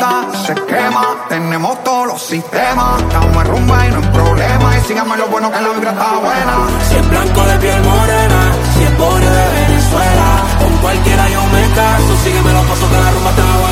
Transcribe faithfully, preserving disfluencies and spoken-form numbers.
nota se quema. Tenemos todos los sistemas, estamos en rumba y no hay problema. Y síganme lo bueno que la vibra está buena. Si es blanco de piel morena, si es pobre de Venezuela, con cualquiera yo me caso. Sígueme los pasos que la rumba está buena.